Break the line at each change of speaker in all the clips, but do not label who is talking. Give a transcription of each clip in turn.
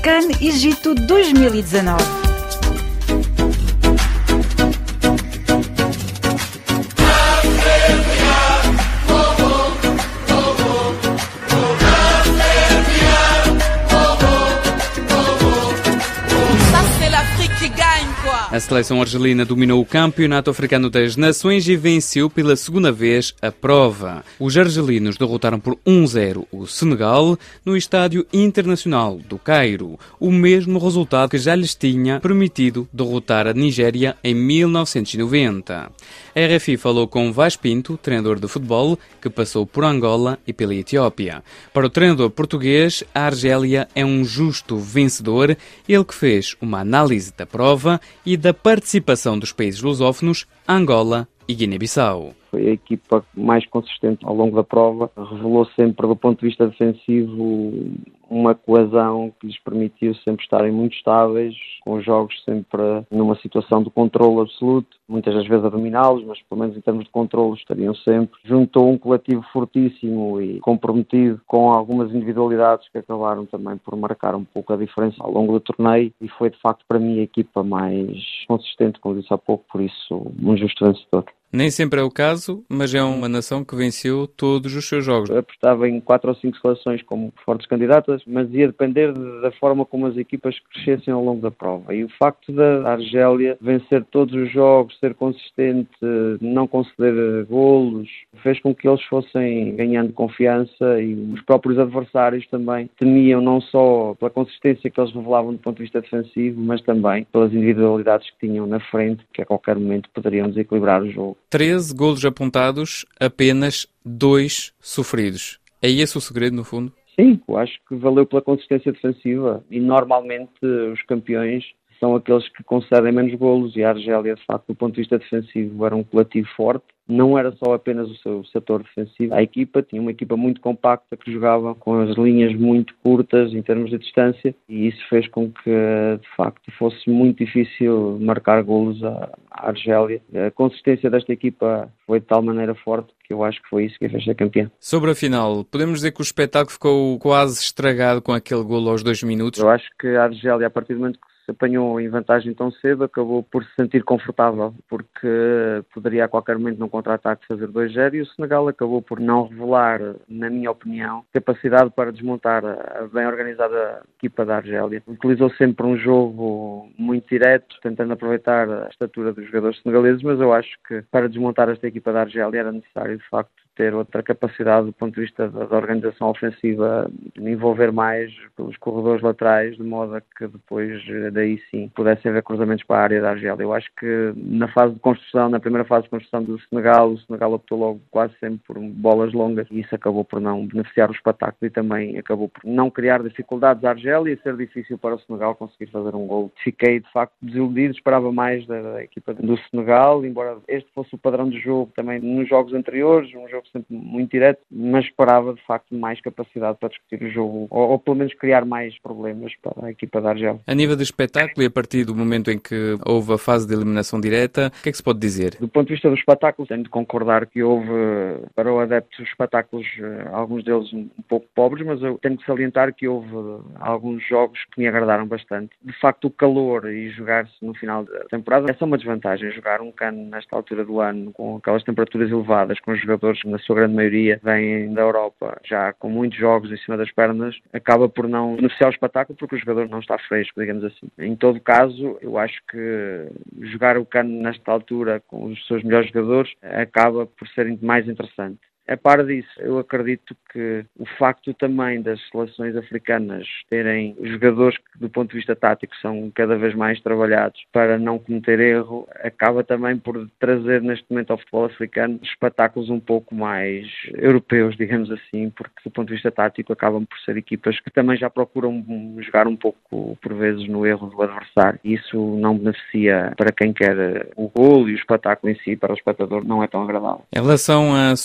CAN Egito 2019.
A seleção argelina dominou o Campeonato Africano das Nações e venceu pela segunda vez a prova. Os argelinos derrotaram por 1-0 o Senegal no Estádio Internacional do Cairo, o mesmo resultado que já lhes tinha permitido derrotar a Nigéria em 1990. A RFI falou com Vaz Pinto, treinador de futebol, que passou por Angola e pela Etiópia. Para o treinador português, a Argélia é um justo vencedor, ele que fez uma análise da prova e da participação dos países lusófonos, Angola e Guiné-Bissau.
Foi a equipa mais consistente ao longo da prova, revelou sempre do ponto de vista defensivo uma coesão que lhes permitiu sempre estarem muito estáveis, com os jogos sempre numa situação de controle absoluto, muitas das vezes a dominá-los, mas pelo menos em termos de controle estariam sempre. Juntou um coletivo fortíssimo e comprometido com algumas individualidades que acabaram também por marcar um pouco a diferença ao longo do torneio e foi de facto para mim a equipa mais consistente, como disse há pouco, por isso um justo vencedor.
Nem sempre é o caso, mas é uma nação que venceu todos os seus jogos.
Eu apostava em 4 ou 5 seleções como fortes candidatas, mas ia depender da forma como as equipas crescessem ao longo da prova. E o facto da Argélia vencer todos os jogos, ser consistente, não conceder golos, fez com que eles fossem ganhando confiança e os próprios adversários também temiam não só pela consistência que eles revelavam do ponto de vista defensivo, mas também pelas individualidades que tinham na frente, que a qualquer momento poderiam desequilibrar o jogo.
13 golos apontados, apenas 2 sofridos. É esse o segredo, no fundo?
Sim, eu acho que valeu pela consistência defensiva e normalmente os campeões são aqueles que concedem menos golos e a Argélia, de facto, do ponto de vista defensivo, era um coletivo forte. Não era só apenas o seu setor defensivo. A equipa tinha uma equipa muito compacta que jogava com as linhas muito curtas em termos de distância e isso fez com que, de facto, fosse muito difícil marcar golos à Argélia. A consistência desta equipa foi de tal maneira forte que eu acho que foi isso que a fez ser campeã.
Sobre a final, podemos dizer que o espetáculo ficou quase estragado com aquele golo aos 2 minutos?
Eu acho que a Argélia, a partir do momento que se apanhou em vantagem tão cedo, acabou por se sentir confortável, porque poderia a qualquer momento num contra-ataque fazer 2-0 e o Senegal acabou por não revelar, na minha opinião, capacidade para desmontar a bem organizada equipa da Argélia. Utilizou sempre um jogo muito direto, tentando aproveitar a estatura dos jogadores senegaleses, mas eu acho que para desmontar esta equipa da Argélia era necessário, de facto, ter outra capacidade do ponto de vista da organização ofensiva, envolver mais pelos corredores laterais, de modo a que depois daí sim pudessem haver cruzamentos para a área da Argélia. Eu acho que na fase de construção, na primeira fase de construção do Senegal, o Senegal optou logo quase sempre por bolas longas e isso acabou por não beneficiar o espetáculo e também acabou por não criar dificuldades à Argélia e ser difícil para o Senegal conseguir fazer um gol. Fiquei de facto desiludido, esperava mais da equipa do Senegal, embora este fosse o padrão de jogo também nos jogos anteriores, um jogo sempre muito direto, mas esperava de facto mais capacidade para discutir o jogo ou pelo menos criar mais problemas para a equipa da Argélia.
A nível de espetáculo e a partir do momento em que houve a fase de eliminação direta, o que é que se pode dizer?
Do ponto de vista do espetáculo, tenho de concordar que houve para o adepto espetáculos, alguns deles um pouco pobres, mas eu tenho de salientar que houve alguns jogos que me agradaram bastante. De facto, o calor e jogar-se no final da temporada, essa é uma desvantagem, jogar um CAN nesta altura do ano, com aquelas temperaturas elevadas, com os jogadores, na sua grande maioria, vêm da Europa, já com muitos jogos em cima das pernas, acaba por não beneficiar o espetáculo porque o jogador não está fresco, digamos assim. Em todo caso, eu acho que jogar o CAN nesta altura com os seus melhores jogadores acaba por ser mais interessante. A par disso, eu acredito que o facto também das seleções africanas terem jogadores que, do ponto de vista tático, são cada vez mais trabalhados para não cometer erro, acaba também por trazer neste momento ao futebol africano espetáculos um pouco mais europeus, digamos assim, porque do ponto de vista tático acabam por ser equipas que também já procuram jogar um pouco, por vezes, no erro do adversário. Isso não beneficia para quem quer o golo e o espetáculo em si, para o espectador, não é tão agradável.
Em relação à surpresa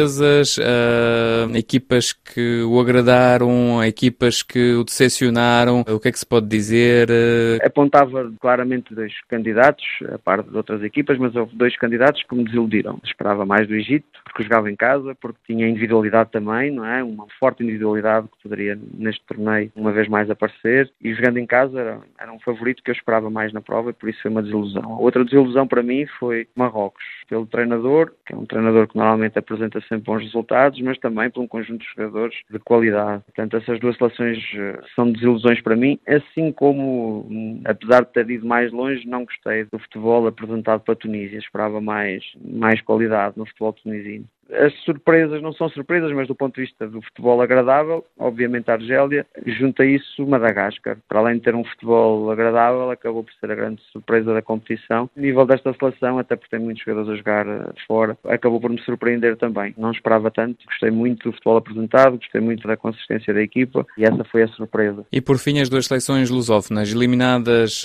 surpresas, equipas que o agradaram, equipas que o decepcionaram? O que é que se pode dizer?
Apontava claramente 2 candidatos, a par de outras equipas, mas houve 2 candidatos que me desiludiram. Esperava mais do Egito, porque jogava em casa, porque tinha individualidade também, não é? Uma forte individualidade que poderia, neste torneio, uma vez mais aparecer. E jogando em casa era um favorito que eu esperava mais na prova e por isso foi uma desilusão. A outra desilusão para mim foi Marrocos, pelo treinador, que é um treinador que normalmente apresenta sempre bons resultados, mas também por um conjunto de jogadores de qualidade. Portanto, essas 2 seleções são desilusões para mim, assim como, apesar de ter ido mais longe, não gostei do futebol apresentado para a Tunísia. Esperava mais qualidade no futebol tunisino. As surpresas não são surpresas, mas do ponto de vista do futebol agradável, obviamente a Argélia, junto a isso Madagascar. Para além de ter um futebol agradável, acabou por ser a grande surpresa da competição. A nível desta seleção, até porque tem muitos jogadores a jogar fora, acabou por me surpreender também. Não esperava tanto, gostei muito do futebol apresentado, gostei muito da consistência da equipa e essa foi a surpresa.
E por fim, as 2 seleções lusófonas eliminadas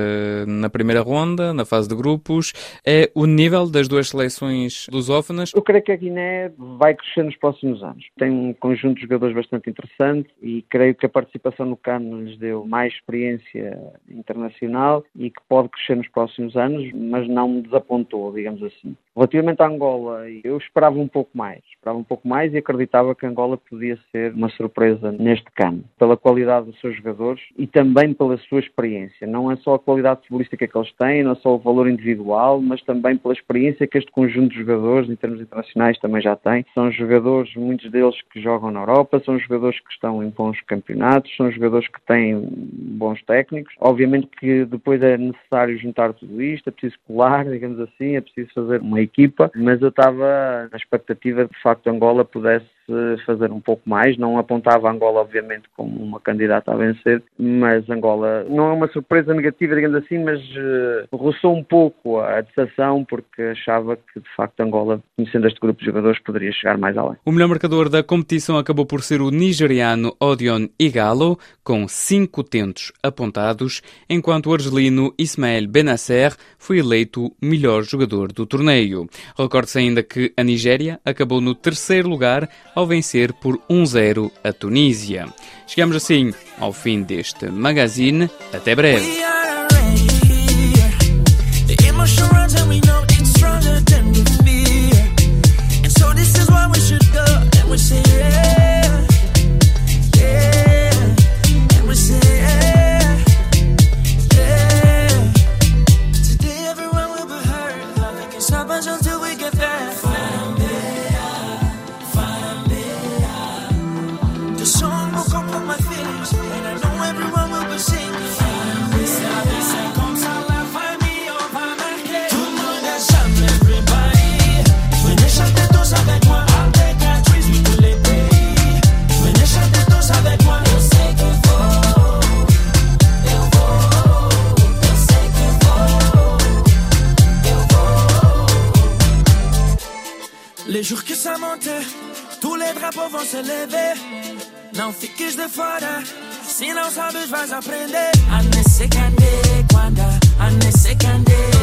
na primeira ronda, na fase de grupos, é o nível das 2 seleções lusófonas?
Eu creio que a Guiné vai crescer nos próximos anos. Tem um conjunto de jogadores bastante interessante e creio que a participação no CAN lhes deu mais experiência internacional e que pode crescer nos próximos anos, mas não me desapontou, digamos assim. Relativamente à Angola, eu esperava um pouco mais e acreditava que a Angola podia ser uma surpresa neste CAN, pela qualidade dos seus jogadores e também pela sua experiência. Não é só a qualidade futebolística que eles têm, não é só o valor individual, mas também pela experiência que este conjunto de jogadores, em termos internacionais, também já tem. São jogadores, muitos deles que jogam na Europa, são jogadores que estão em bons campeonatos, são jogadores que têm bons técnicos. Obviamente que depois é necessário juntar tudo isto, é preciso colar, digamos assim, é preciso fazer uma equipa, mas eu estava na expectativa de facto Angola pudesse fazer um pouco mais. Não apontava a Angola, obviamente, como uma candidata a vencer, mas Angola não é uma surpresa negativa, digamos assim, mas roçou um pouco a decepção, porque achava que, de facto, Angola, conhecendo este grupo de jogadores, poderia chegar mais além.
O melhor marcador da competição acabou por ser o nigeriano Odion Ighalo, com 5 tentos apontados, enquanto o argelino Ismael Benasser foi eleito melhor jogador do torneio. Recorde-se ainda que a Nigéria acabou no 3º lugar, ao vencer por 1-0 a Tunísia. Chegamos assim ao fim deste magazine. Até breve.
Les jours que ça monte, tous les drapeaux vont se lever. Não fiques de fora, se não sabes vais aprender. A nesse candê, quando a nesse candê.